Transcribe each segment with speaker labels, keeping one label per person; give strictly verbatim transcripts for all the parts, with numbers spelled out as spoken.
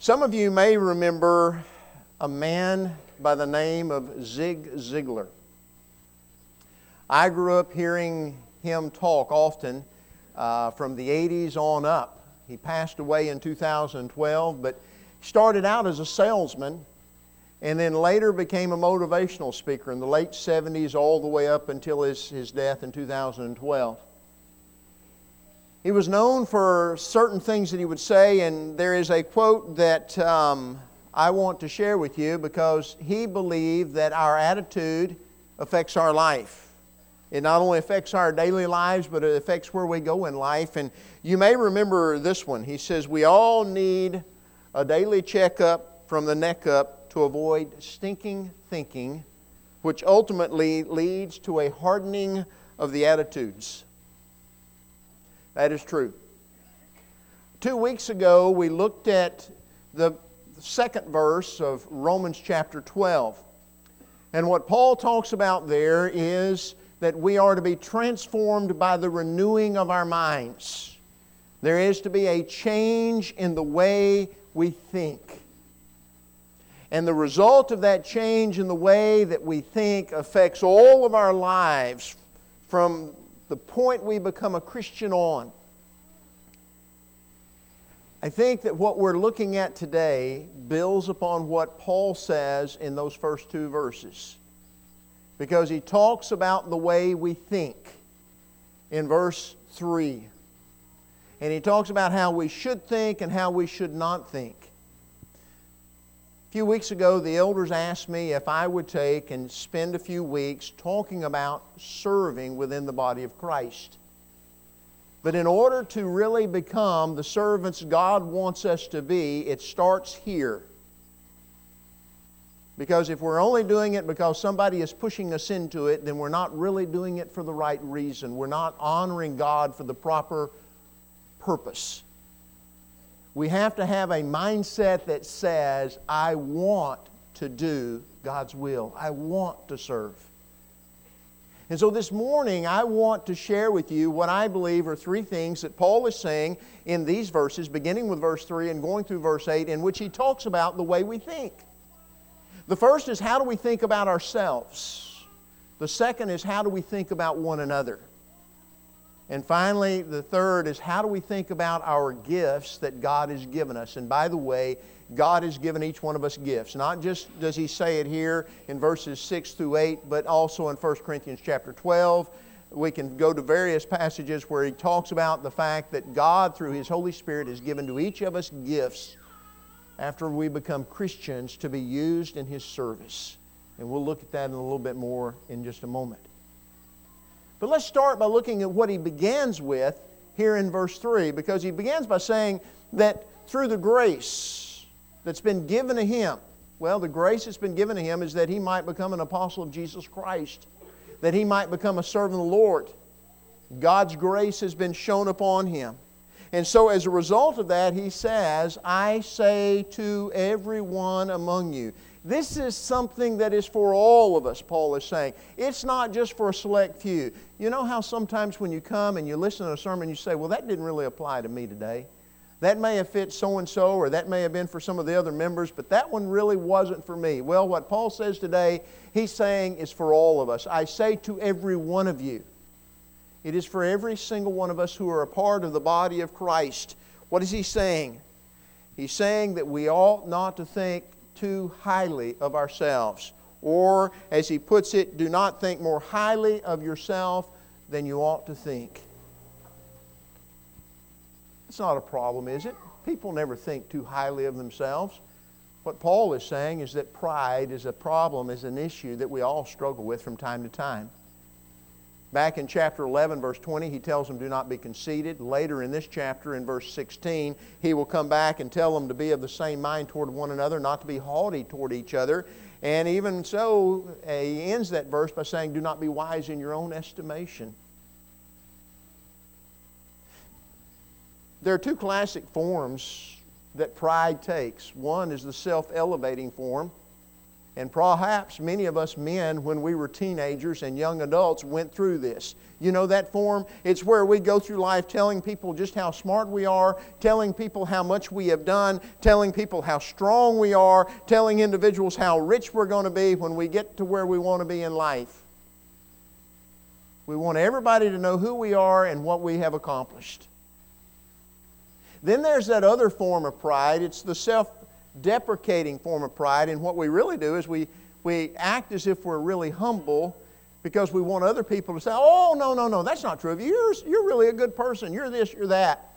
Speaker 1: Some of you may remember a man by the name of Zig Ziglar. I grew up hearing him talk often uh, from the eighties on up. He passed away in two thousand twelve, but started out as a salesman and then later became a motivational speaker in the late seventies all the way up until his, his death in two thousand twelve. He was known for certain things that he would say, and there is a quote that um, I want to share with you because he believed that our attitude affects our life. It not only affects our daily lives, but it affects where we go in life. And you may remember this one. He says, we all need a daily checkup from the neck up to avoid stinking thinking, which ultimately leads to a hardening of the attitudes. That is true. Two weeks ago, we looked at the second verse of Romans chapter twelve. And what Paul talks about there is that we are to be transformed by the renewing of our minds. There is to be a change in the way we think. And the result of that change in the way that we think affects all of our lives from the point we become a Christian on. I think that what we're looking at today builds upon what Paul says in those first two verses. Because he talks about the way we think in verse three. And he talks about how we should think and how we should not think. A few weeks ago, the elders asked me if I would take and spend a few weeks talking about serving within the body of Christ. But in order to really become the servants God wants us to be, it starts here. Because if we're only doing it because somebody is pushing us into it, then we're not really doing it for the right reason. We're not honoring God for the proper purpose. We have to have a mindset that says, I want to do God's will. I want to serve. And so this morning, I want to share with you what I believe are three things that Paul is saying in these verses, beginning with verse three and going through verse eight, in which he talks about the way we think. The first is, how do we think about ourselves? The second is, how do we think about one another? And finally, the third is, how do we think about our gifts that God has given us? And by the way, God has given each one of us gifts. Not just does He say it here in verses six through eight, but also in First Corinthians chapter twelve. We can go to various passages where He talks about the fact that God, through His Holy Spirit, has given to each of us gifts after we become Christians to be used in His service. And we'll look at that in a little bit more in just a moment. But let's start by looking at what he begins with here in verse three, because he begins by saying that through the grace that's been given to him, well, the grace that's been given to him is that he might become an apostle of Jesus Christ, that he might become a servant of the Lord. God's grace has been shown upon him. And so as a result of that, he says, I say to everyone among you. This is something that is for all of us, Paul is saying. It's not just for a select few. You know how sometimes when you come and you listen to a sermon, you say, well, that didn't really apply to me today. That may have fit so-and-so, or that may have been for some of the other members, but that one really wasn't for me. Well, what Paul says today, he's saying is for all of us. I say to every one of you. It is for every single one of us who are a part of the body of Christ. What is he saying? He's saying that we ought not to think too highly of ourselves. Or, as he puts it, do not think more highly of yourself than you ought to think. It's not a problem, is it? People never think too highly of themselves. What Paul is saying is that pride is a problem, is an issue that we all struggle with from time to time. Back in chapter eleven, verse twenty, he tells them, do not be conceited. Later in this chapter, in verse sixteen, he will come back and tell them to be of the same mind toward one another, not to be haughty toward each other. And even so, he ends that verse by saying, do not be wise in your own estimation. There are two classic forms that pride takes. One is the self-elevating form, And perhaps many of us men, when we were teenagers and young adults, went through this. You know that form? It's where we go through life telling people just how smart we are, telling people how much we have done, telling people how strong we are, telling individuals how rich we're going to be when we get to where we want to be in life. We want everybody to know who we are and what we have accomplished. Then there's that other form of pride. It's the self-deprecating form of pride. And what we really do is we, we act as if we're really humble because we want other people to say, oh, no, no, no, that's not true of you. You're, you're really a good person. You're this, you're that.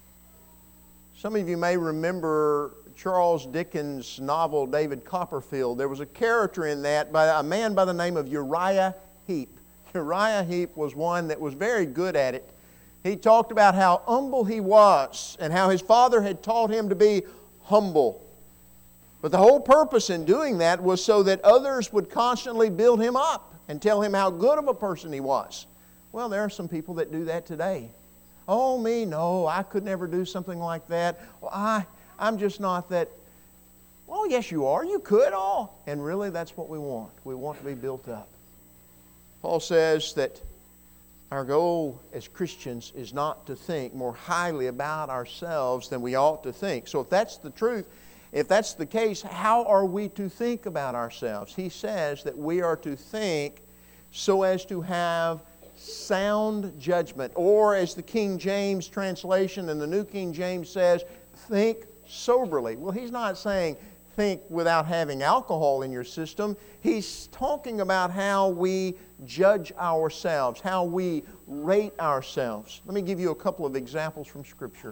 Speaker 1: Some of you may remember Charles Dickens' novel, David Copperfield. There was a character in that by a man by the name of Uriah Heep. Uriah Heep was one that was very good at it. He talked about how humble he was and how his father had taught him to be humble. But the whole purpose in doing that was so that others would constantly build him up and tell him how good of a person he was. Well, there are some people that do that today. Oh, me, no, I could never do something like that. Well, I, I'm just not that. Oh, yes, you are. You could. Oh. And really, that's what we want. We want to be built up. Paul says that our goal as Christians is not to think more highly about ourselves than we ought to think. So if that's the truth, if that's the case, how are we to think about ourselves? He says that we are to think so as to have sound judgment. Or as the King James translation and the New King James says, think soberly. Well, he's not saying think without having alcohol in your system. He's talking about how we judge ourselves, how we rate ourselves. Let me give you a couple of examples from Scripture.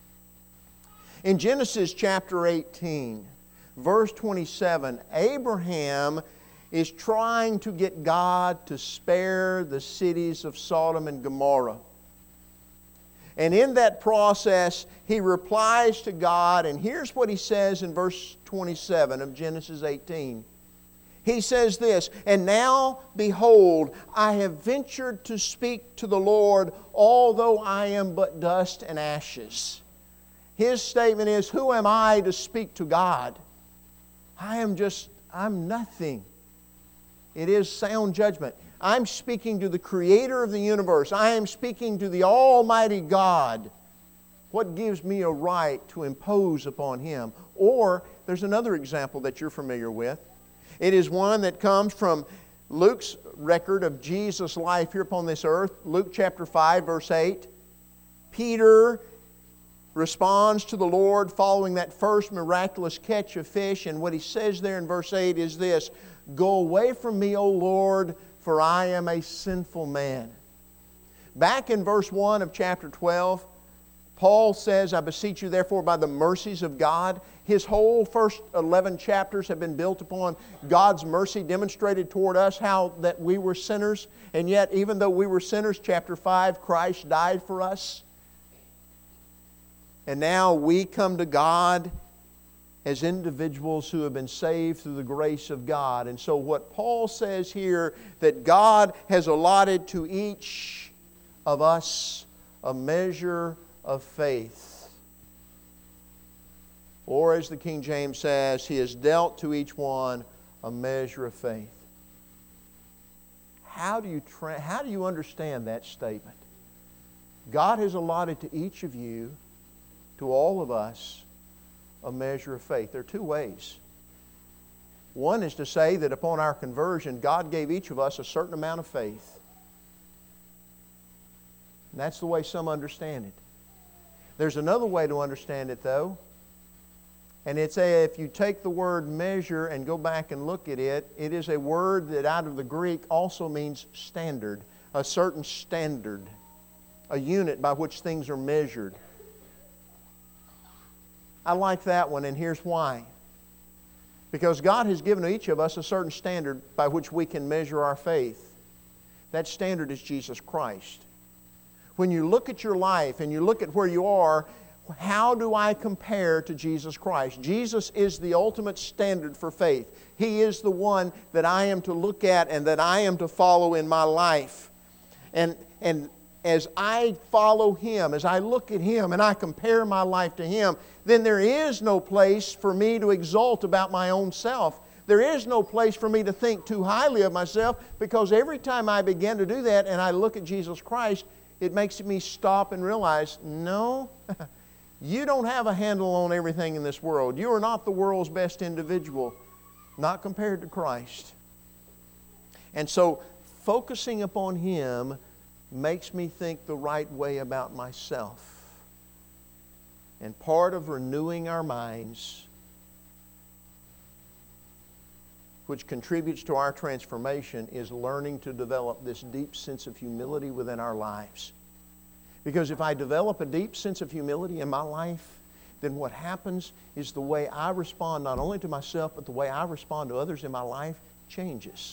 Speaker 1: In Genesis chapter eighteen, verse twenty-seven, Abraham is trying to get God to spare the cities of Sodom and Gomorrah. And in that process, he replies to God, and here's what he says in verse twenty-seven of Genesis eighteen. He says this, "And now, behold, I have ventured to speak to the Lord, although I am but dust and ashes." His statement is, who am I to speak to God? I am just, I'm nothing. It is sound judgment. I'm speaking to the Creator of the universe. I am speaking to the Almighty God. What gives me a right to impose upon Him? Or, there's another example that you're familiar with. It is one that comes from Luke's record of Jesus' life here upon this earth. Luke chapter five, verse eight. Peter responds to the Lord following that first miraculous catch of fish. And what he says there in verse eight is this, "Go away from me, O Lord, for I am a sinful man." Back in verse one of chapter twelve, Paul says, "I beseech you therefore by the mercies of God." His whole first eleven chapters have been built upon God's mercy demonstrated toward us, how that we were sinners. And yet, even though we were sinners, chapter five, Christ died for us. And now we come to God as individuals who have been saved through the grace of God. And so what Paul says here, that God has allotted to each of us a measure of faith. Or as the King James says, He has dealt to each one a measure of faith. How do you, tra- how do you understand that statement? God has allotted to each of you, to all of us, a measure of faith. There are two ways. One is to say that upon our conversion, God gave each of us a certain amount of faith. And that's the way some understand it. There's another way to understand it, though. And it's a, if you take the word measure and go back and look at it, it is a word that out of the Greek also means standard, a certain standard, a unit by which things are measured. I like that one, and here's why. Because God has given each of us a certain standard by which we can measure our faith. That standard is Jesus Christ. When you look at your life and you look at where you are, how do I compare to Jesus Christ? Jesus is the ultimate standard for faith. He is the one that I am to look at and that I am to follow in my life. And, and as I follow Him, as I look at Him and I compare my life to Him, then there is no place for me to exult about my own self. There is no place for me to think too highly of myself, because every time I begin to do that and I look at Jesus Christ, it makes me stop and realize, no, you don't have a handle on everything in this world. You are not the world's best individual, not compared to Christ. And so focusing upon Him makes me think the right way about myself. And part of renewing our minds, which contributes to our transformation, is learning to develop this deep sense of humility within our lives. Because if I develop a deep sense of humility in my life, then what happens is the way I respond not only to myself, but the way I respond to others in my life changes.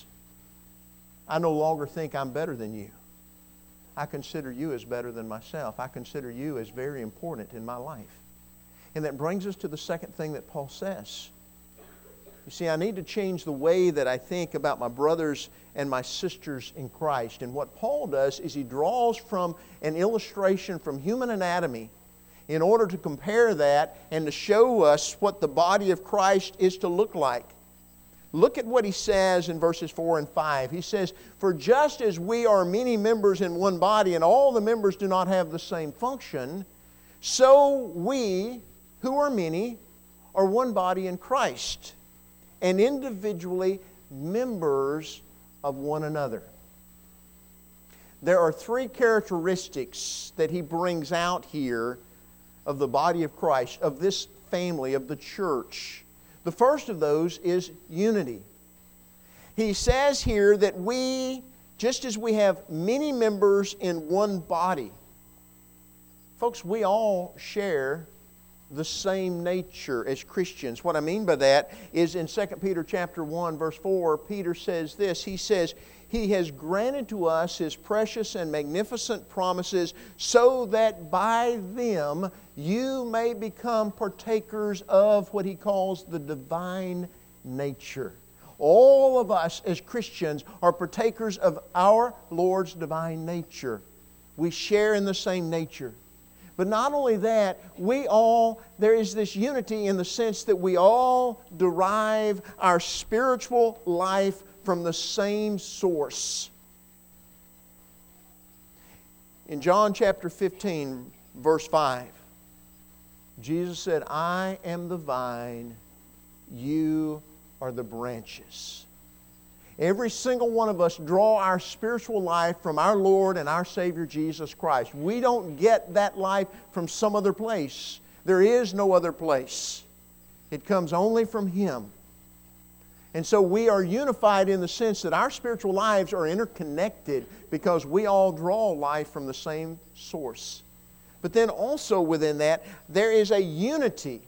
Speaker 1: I no longer think I'm better than you. I consider you as better than myself. I consider you as very important in my life. And that brings us to the second thing that Paul says. You see, I need to change the way that I think about my brothers and my sisters in Christ. And what Paul does is he draws from an illustration from human anatomy in order to compare that and to show us what the body of Christ is to look like. Look at what he says in verses four and five. He says, "For just as we are many members in one body, and all the members do not have the same function, so we, who are many, are one body in Christ, and individually members of one another." There are three characteristics that he brings out here of the body of Christ, of this family, of the church. The first of those is unity. He says here that we, just as we have many members in one body, folks, we all share the same nature as Christians. What I mean by that is in Second Peter chapter one, verse four, Peter says this. He says, "He has granted to us His precious and magnificent promises, so that by them you may become partakers of," what he calls the divine nature. All of us as Christians are partakers of our Lord's divine nature. We share in the same nature. But not only that, we all, there is this unity in the sense that we all derive our spiritual life from the same source. In John chapter fifteen, verse five, Jesus said, "I am the vine, you are the branches." Every single one of us draw our spiritual life from our Lord and our Savior Jesus Christ. We don't get that life from some other place. There is no other place. It comes only from Him. And so we are unified in the sense that our spiritual lives are interconnected because we all draw life from the same source. But then also within that, there is a unity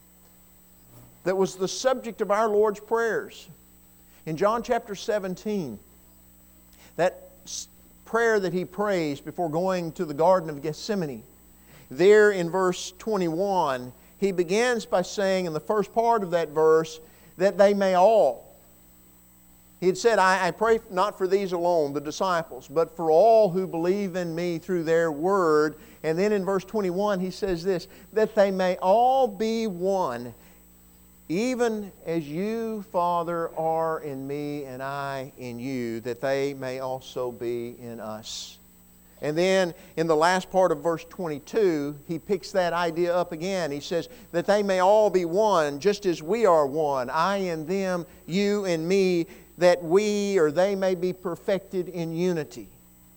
Speaker 1: that was the subject of our Lord's prayers. In John chapter seventeen, that prayer that He prays before going to the Garden of Gethsemane, there in verse twenty-one, He begins by saying in the first part of that verse, that they may all. He had said, I, I pray not for these alone, the disciples, but for all who believe in Me through their word. And then in verse twenty-one, He says this, that they may all be one, even as You, Father, are in Me and I in You, that they may also be in us. And then in the last part of verse twenty-two, He picks that idea up again. He says, that they may all be one, just as We are one, I in them, You in Me, that we or they may be perfected in unity.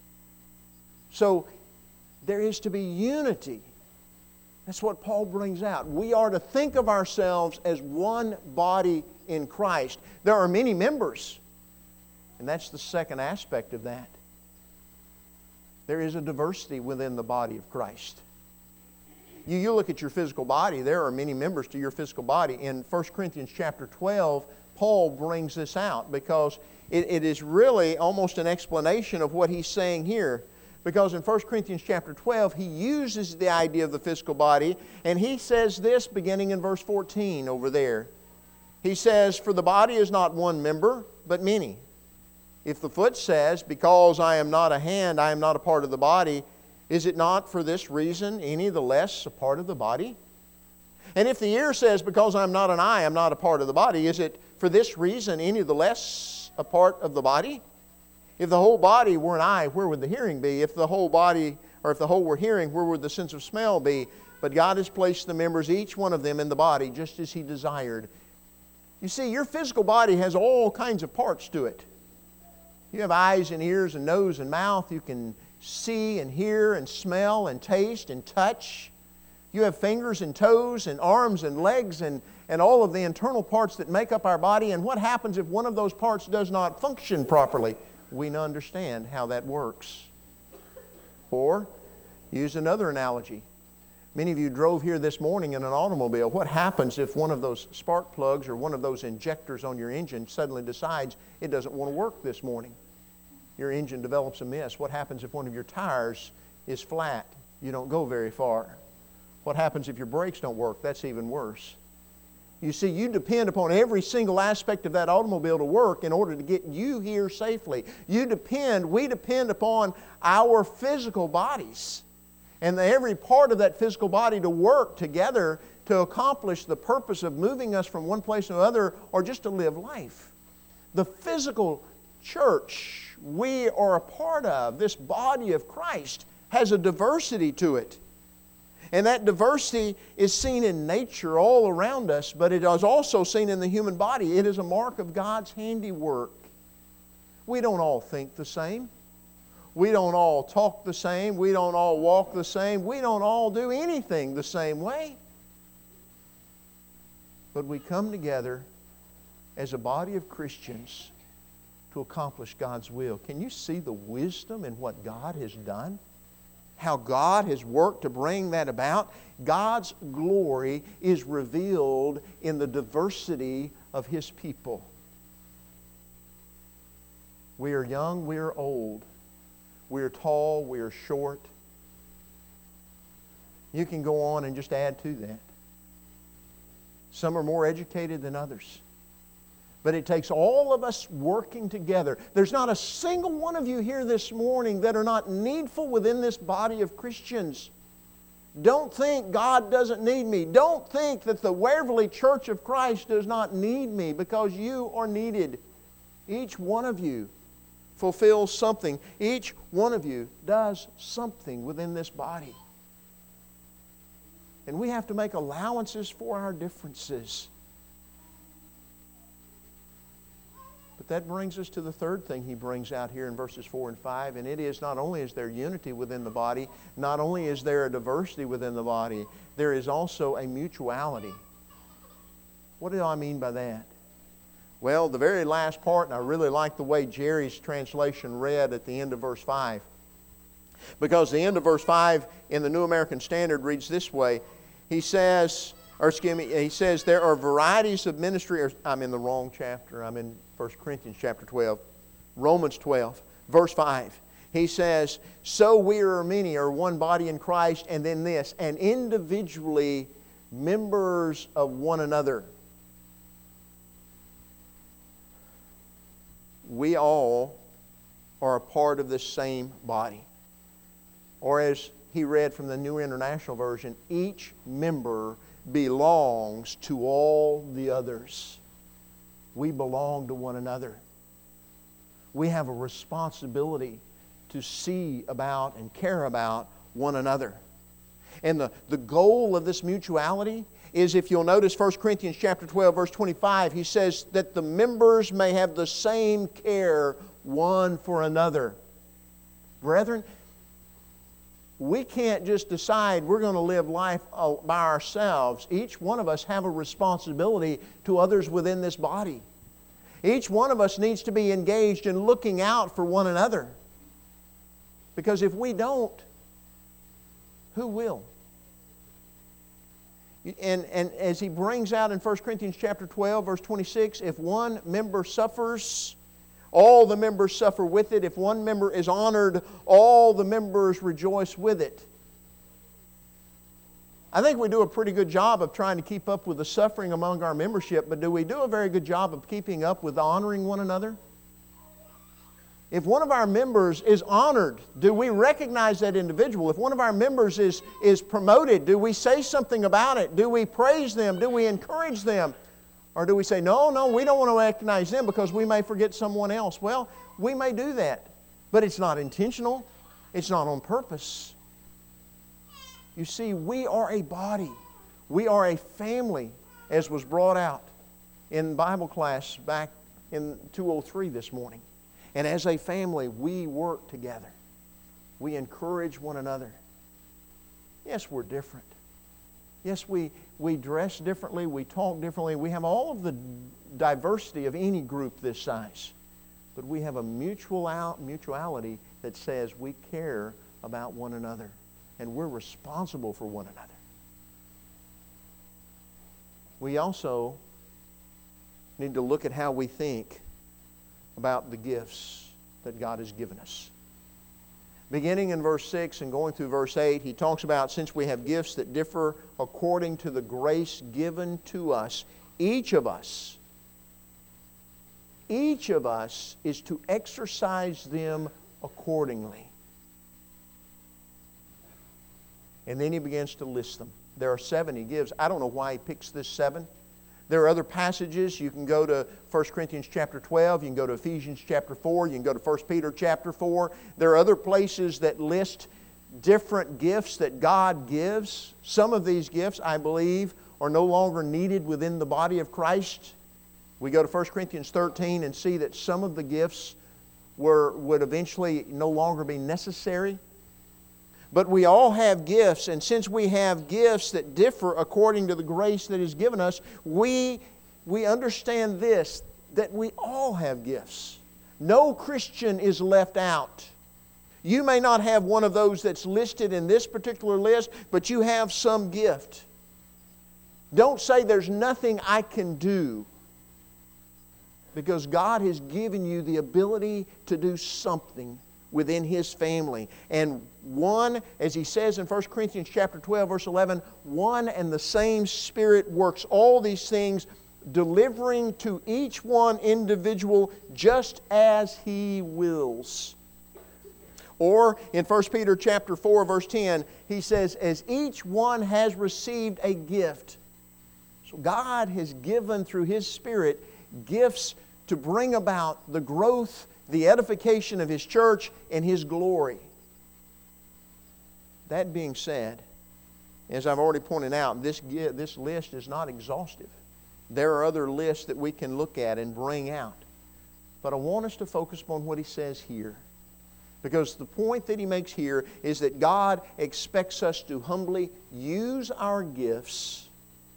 Speaker 1: So there is to be unity. That's what Paul brings out. We are to think of ourselves as one body in Christ. There are many members, and that's the second aspect of that. There is a diversity within the body of Christ. You, you look at your physical body, there are many members to your physical body. In First Corinthians chapter twelve, Paul brings this out because it, it is really almost an explanation of what he's saying here. Because in First Corinthians chapter twelve, he uses the idea of the physical body, and he says this beginning in verse fourteen over there. He says, "For the body is not one member, but many. If the foot says, because I am not a hand, I am not a part of the body, is it not for this reason any the less a part of the body? And if the ear says, because I'm not an eye, I'm not a part of the body, is it for this reason any the less a part of the body? If the whole body were an eye, where would the hearing be? If the whole body, or if the whole were hearing, where would the sense of smell be? But God has placed the members, each one of them, in the body, just as He desired. You see, your physical body has all kinds of parts to it. You have eyes and ears and nose and mouth. You can see and hear and smell and taste and touch. You have fingers and toes and arms and legs and, and all of the internal parts that make up our body. And what happens if one of those parts does not function properly? We understand how that works. Or, use another analogy. Many of you drove here this morning in an automobile. What happens if one of those spark plugs or one of those injectors on your engine suddenly decides it doesn't want to work this morning? Your engine develops a mess. What happens if one of your tires is flat? You don't go very far. What happens if your brakes don't work? That's even worse. You see, you depend upon every single aspect of that automobile to work in order to get you here safely. You depend, we depend upon our physical bodies and every part of that physical body to work together to accomplish the purpose of moving us from one place to another or just to live life. The physical church we are a part of, this body of Christ, has a diversity to it. And that diversity is seen in nature all around us, but it is also seen in the human body. It is a mark of God's handiwork. We don't all think the same. We don't all talk the same. We don't all walk the same. We don't all do anything the same way. But we come together as a body of Christians to accomplish God's will. Can you see the wisdom in what God has done? How God has worked to bring that about? God's glory is revealed in the diversity of His people. We are young, we are old. We are tall, we are short. You can go on and just add to that. Some are more educated than others. But it takes all of us working together. There's not a single one of you here this morning that are not needful within this body of Christians. Don't think God doesn't need me. Don't think that the Waverly Church of Christ does not need me, because you are needed. Each one of you fulfills something. Each one of you does something within this body. And we have to make allowances for our differences. But that brings us to the third thing he brings out here in verses four and five, and it is not only is there unity within the body, not only is there a diversity within the body, there is also a mutuality. What do I mean by that? Well, the very last part, and I really like the way Jerry's translation read at the end of verse five. Because the end of verse five in the New American Standard reads this way. He says, or excuse me, he says, there are varieties of ministry, or I'm in the wrong chapter, I'm in First Corinthians chapter twelve, Romans twelve, verse five. He says, so we are many, or one body in Christ, and then this, and individually members of one another. We all are a part of this same body. Or as he read from the New International Version, each member belongs to all the others. We belong to one another. We have a responsibility to see about and care about one another. And the, the goal of this mutuality is, if you'll notice First Corinthians chapter twelve, verse twenty-five, he says that the members may have the same care one for another. Brethren, we can't just decide we're going to live life by ourselves. Each one of us have a responsibility to others within this body. Each one of us needs to be engaged in looking out for one another. Because if we don't, who will? And, and as he brings out in First Corinthians chapter twelve, verse twenty-six, if one member suffers, all the members suffer with it. If one member is honored, all the members rejoice with it. I think we do a pretty good job of trying to keep up with the suffering among our membership, but do we do a very good job of keeping up with honoring one another? If one of our members is honored, do we recognize that individual? If one of our members is, is promoted, do we say something about it? Do we praise them? Do we encourage them? Or do we say, no, no, we don't want to recognize them because we may forget someone else? Well, we may do that, but it's not intentional. It's not on purpose. You see, we are a body. We are a family, as was brought out in Bible class back in two oh three this morning. And as a family, we work together. We encourage one another. Yes, we're different. Yes, we, we dress differently, we talk differently. We have all of the diversity of any group this size. But we have a mutual out, mutuality that says we care about one another. And we're responsible for one another. We also need to look at how we think about the gifts that God has given us. Beginning in verse six and going through verse eight, he talks about, since we have gifts that differ according to the grace given to us, each of us, each of us is to exercise them accordingly. And then he begins to list them. There are seven he gives. I don't know why he picks this seven. There are other passages. You can go to First Corinthians chapter twelve. You can go to Ephesians chapter four. You can go to First Peter chapter four. There are other places that list different gifts that God gives. Some of these gifts, I believe, are no longer needed within the body of Christ. We go to First Corinthians thirteen and see that some of the gifts were, would eventually no longer be necessary. But we all have gifts, and since we have gifts that differ according to the grace that is given us, we, we understand this, that we all have gifts. No Christian is left out. You may not have one of those that's listed in this particular list, but you have some gift. Don't say there's nothing I can do, because God has given you the ability to do something within His family. And one, as he says in First Corinthians chapter twelve, verse eleven, one and the same Spirit works all these things, delivering to each one individual just as He wills. Or in First Peter chapter four, verse ten, he says, as each one has received a gift. So God has given through His Spirit gifts to bring about the growth, the edification of His church, and His glory. That being said, as I've already pointed out, this, this list is not exhaustive. There are other lists that we can look at and bring out. But I want us to focus upon what he says here. Because the point that he makes here is that God expects us to humbly use our gifts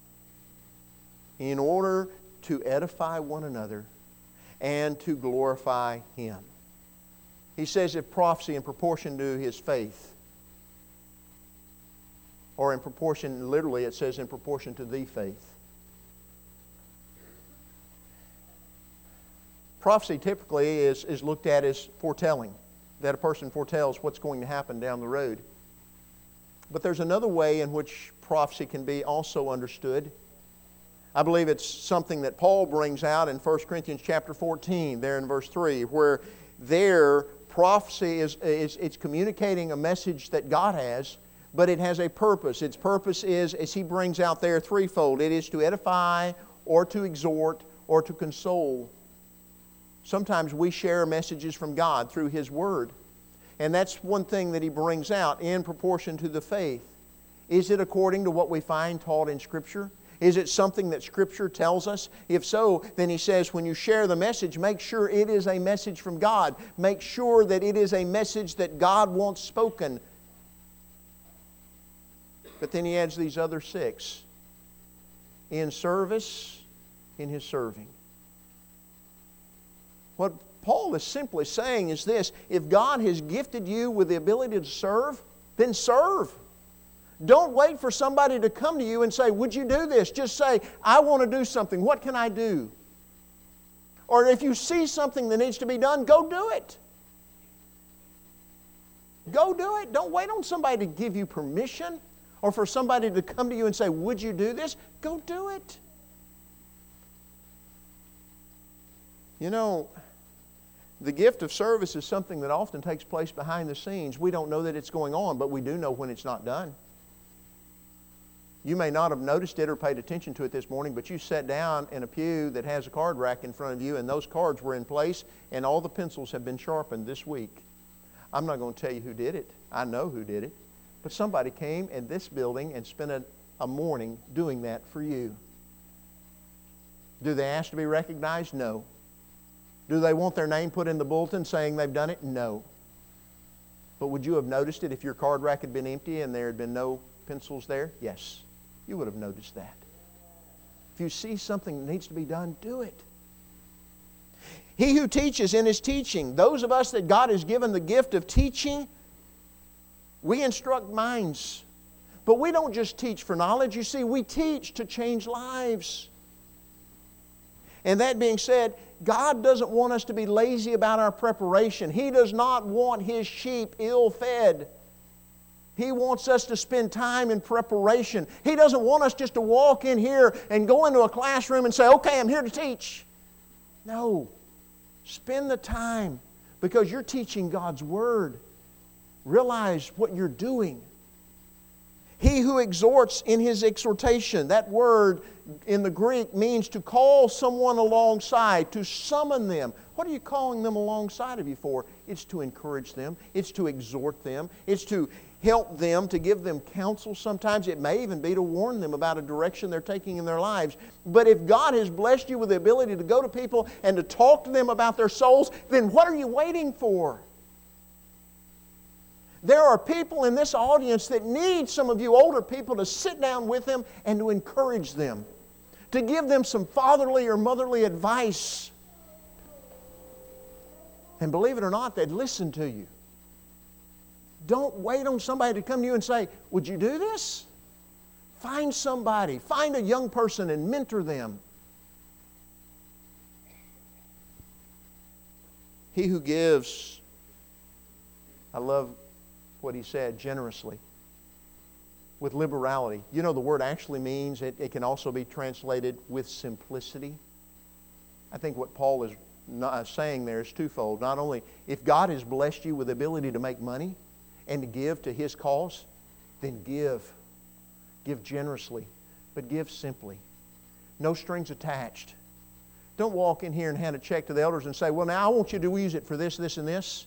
Speaker 1: in order to edify one another and to glorify Him. He says if prophecy in proportion to his faith, or in proportion, literally it says in proportion to the faith. Prophecy typically is, is looked at as foretelling, that a person foretells what's going to happen down the road. But there's another way in which prophecy can be also understood. I believe it's something that Paul brings out in First Corinthians chapter fourteen, there in verse three, where there prophecy is, is it's communicating a message that God has, but it has a purpose. Its purpose is, as he brings out there, threefold. It is to edify, or to exhort, or to console. Sometimes we share messages from God through His Word. And that's one thing that he brings out in proportion to the faith. Is it according to what we find taught in Scripture? Is it something that Scripture tells us? If so, then he says when you share the message, make sure it is a message from God. Make sure that it is a message that God wants spoken. But then he adds these other six. In service, in his serving. What Paul is simply saying is this: if God has gifted you with the ability to serve, then serve. Don't wait for somebody to come to you and say, would you do this? Just say, I want to do something. What can I do? Or if you see something that needs to be done, go do it. Go do it. Don't wait on somebody to give you permission or for somebody to come to you and say, would you do this? Go do it. You know, The gift of service is something that often takes place behind the scenes. We don't know that it's going on, but we do know when it's not done. You may not have noticed it or paid attention to it this morning, but you sat down in a pew that has a card rack in front of you, and those cards were in place, and all the pencils have been sharpened this week. I'm not going to tell you who did it. I know who did it. But somebody came in this building and spent a, a morning doing that for you. Do they ask to be recognized? No. Do they want their name put in the bulletin saying they've done it? No. But would you have noticed it if your card rack had been empty and there had been no pencils there? Yes. You would have noticed that. If you see something that needs to be done, do it. He who teaches in his teaching, those of us that God has given the gift of teaching, we instruct minds. But we don't just teach for knowledge. You see, we teach to change lives. And that being said, God doesn't want us to be lazy about our preparation. He does not want His sheep ill-fed. He wants us to spend time in preparation. He doesn't want us just to walk in here and go into a classroom and say, okay, I'm here to teach. No. Spend the time because you're teaching God's Word. Realize what you're doing. He who exhorts in his exhortation, that word in the Greek means to call someone alongside, to summon them. What are you calling them alongside of you for? It's to encourage them. It's to exhort them. It's to help them, to give them counsel. Sometimes it may even be to warn them about a direction they're taking in their lives. But if God has blessed you with the ability to go to people and to talk to them about their souls, then what are you waiting for? There are people in this audience that need some of you older people to sit down with them and to encourage them, to give them some fatherly or motherly advice. And believe it or not, they'd listen to you. Don't wait on somebody to come to you and say, would you do this? Find somebody. Find a young person and mentor them. He who gives, I love what he said, generously, with liberality. You know, the word actually means, it, it can also be translated with simplicity. I think what Paul is not saying there is twofold. Not only, if God has blessed you with the ability to make money and to give to His cause, then give. Give generously, but give simply. No strings attached. Don't walk in here and hand a check to the elders and say, well, now I want you to use it for this, this, and this.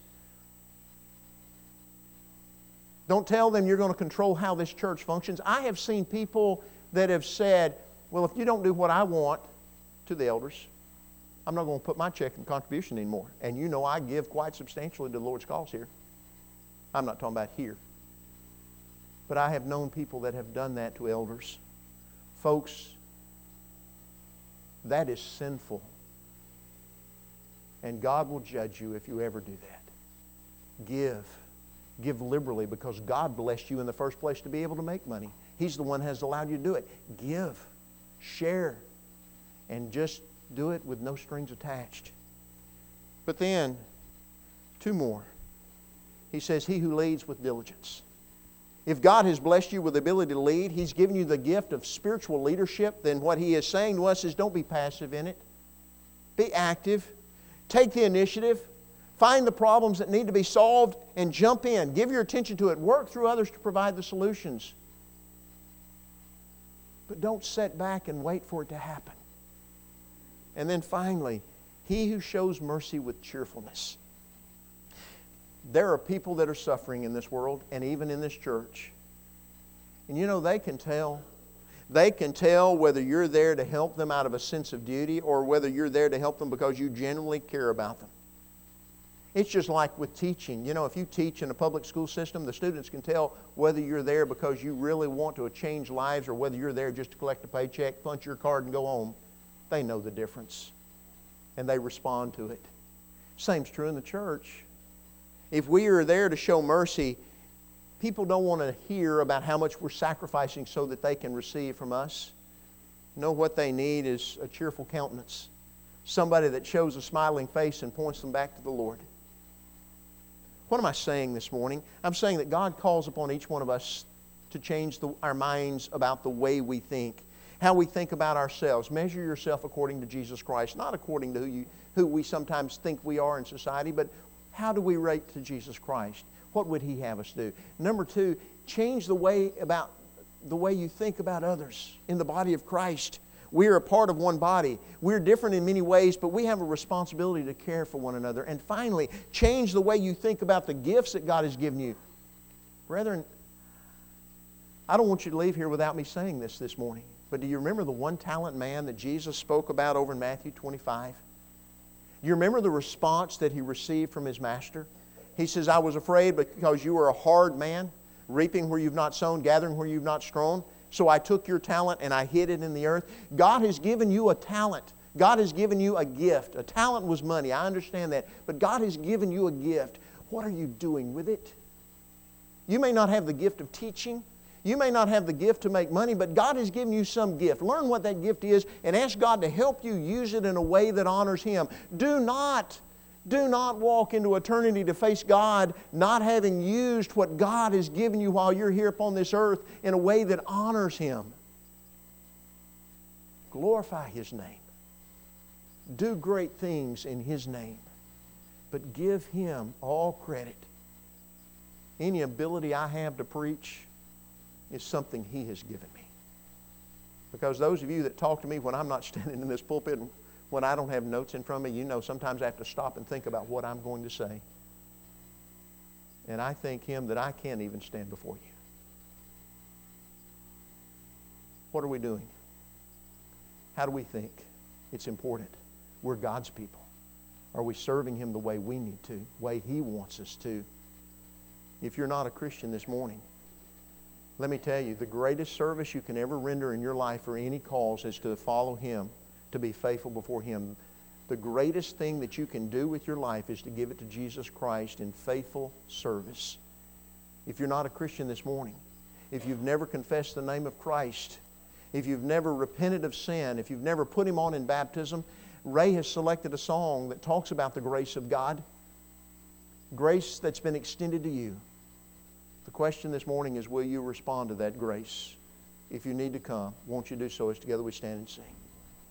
Speaker 1: Don't tell them you're going to control how this church functions. I have seen people that have said, well, if you don't do what I want to the elders, I'm not going to put my check in contribution anymore. And you know I give quite substantially to the Lord's cause here. I'm not talking about here. But I have known people that have done that to elders. Folks, that is sinful. And God will judge you if you ever do that. Give. Give liberally because God blessed you in the first place to be able to make money. He's the one who has allowed you to do it. Give. Share. And just do it with no strings attached. But then, two more. He says, he who leads with diligence. If God has blessed you with the ability to lead, He's given you the gift of spiritual leadership, then what He is saying to us is don't be passive in it. Be active. Take the initiative. Find the problems that need to be solved and jump in. Give your attention to it. Work through others to provide the solutions. But don't sit back and wait for it to happen. And then finally, he who shows mercy with cheerfulness. There are people that are suffering in this world and even in this church. And you know, they can tell. They can tell whether you're there to help them out of a sense of duty or whether you're there to help them because you genuinely care about them. It's just like with teaching. You know, if you teach in a public school system, the students can tell whether you're there because you really want to change lives or whether you're there just to collect a paycheck, punch your card, and go home. They know the difference, and they respond to it. Same's true in the church. If we are there to show mercy, people don't want to hear about how much we're sacrificing so that they can receive from us. No, what they need is a cheerful countenance. Somebody that shows a smiling face and points them back to the Lord. What am I saying this morning? I'm saying that God calls upon each one of us to change the, our minds about the way we think. how we think about ourselves. Measure yourself according to Jesus Christ, not according to who, you, who we sometimes think we are in society, but how do we rate to Jesus Christ? What would He have us do? Number two, change the way about the way you think about others in the body of Christ. We are a part of one body. We're different in many ways, but we have a responsibility to care for one another. And finally, change the way you think about the gifts that God has given you. Brethren, I don't want you to leave here without me saying this this morning. But do you remember the one talent man that Jesus spoke about over in Matthew twenty-five? Do you remember the response that he received from his master? He says, I was afraid because you are a hard man, reaping where you've not sown, gathering where you've not strewn. So I took your talent and I hid it in the earth. God has given you a talent. God has given you a gift. A talent was money. I understand that. But God has given you a gift. What are you doing with it? You may not have the gift of teaching. You may not have the gift to make money, but God has given you some gift. Learn what that gift is and ask God to help you use it in a way that honors Him. Do not, do not walk into eternity to face God not having used what God has given you while you're here upon this earth in a way that honors Him. Glorify His name. Do great things in His name. But give Him all credit. Any ability I have to preach is something He has given me. Because those of you that talk to me when I'm not standing in this pulpit, when I don't have notes in front of me, you know sometimes I have to stop and think about what I'm going to say. And I thank Him that I can't even stand before you. What are we doing? How do we think? It's important. We're God's people. Are we serving Him the way we need to, the way He wants us to? If you're not a Christian this morning, let me tell you, the greatest service you can ever render in your life for any cause is to follow Him, to be faithful before Him. The greatest thing that you can do with your life is to give it to Jesus Christ in faithful service. If you're not a Christian this morning, if you've never confessed the name of Christ, if you've never repented of sin, if you've never put Him on in baptism, Ray has selected a song that talks about the grace of God, grace that's been extended to you. The question this morning is, will you respond to that grace? If you need to come, won't you do so as together we stand and sing?